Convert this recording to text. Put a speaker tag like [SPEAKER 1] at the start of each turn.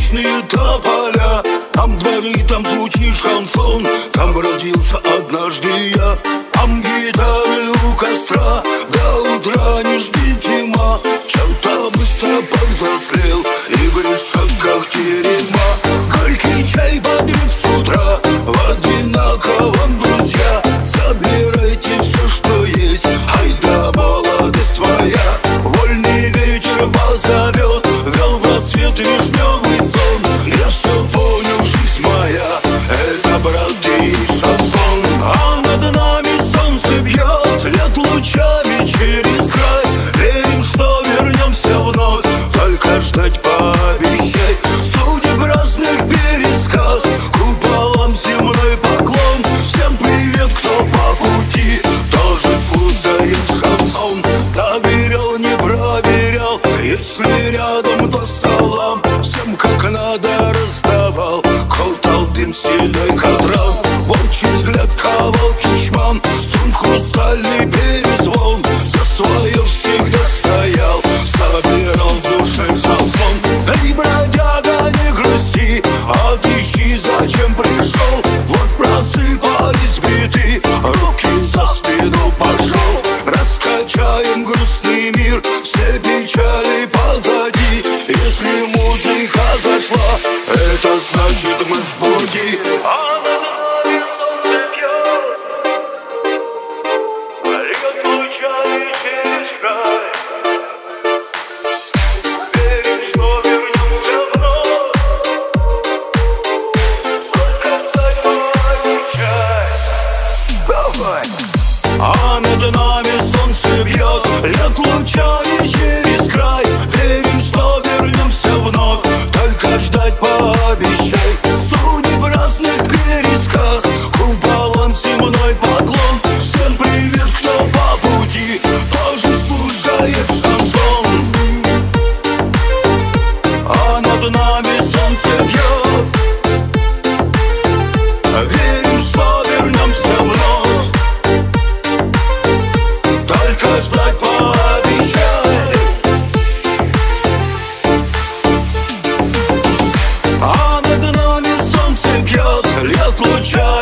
[SPEAKER 1] вечные тополя. Там дворы, там звучит шансон, там родился однажды я. Там гитары у костра, до утра не жди тьма. Чем-то быстро повзрослел и в решетках терема. Горький чай бодрит с утра, в одинаковом, друзья. Забирайте все, что есть, айда молодость твоя. Вольный ветер позовет, вел в рассвет вишневый сон. Я все понял, жизнь моя, это брат и шансон. А над нами солнце бьет, лет лучами через край. Верим, что вернемся вновь, только ждать пообещай. Судеб разных пересказ, куполам земной поклон. Всем привет, кто по пути тоже слушает шансон. Доверял, не проверял, если рядом, то салам. Всем как надо раздавал, колтал дым седой катран. Волчий взгляд ковал кичман, струн хрустальный перезвон. За свое всегда стоял, собирал в душе шансон. Эй, бродяга, не грусти, отыщи, зачем пришел. Вот просыпались биты, руки за спину пошел. Раскачаем грустный мир, все печали позади. Если музыка зашла, это значит мы в пути. А над нами солнце бьет, льет лучами через край. Верим, что вернемся вновь, только стать пообещай. Давай! А над нами солнце бьет, льет лучами через край. Верим, что вернемся вновь, только ждать пообещай. Судеб разных пересказ, куполам земной поклон. Всем привет, кто по пути тоже слушает шансон. А над нами солнце бьет, верим, что вернемся вновь, только ждать пообещай. А над нами солнце бьет, льет лучами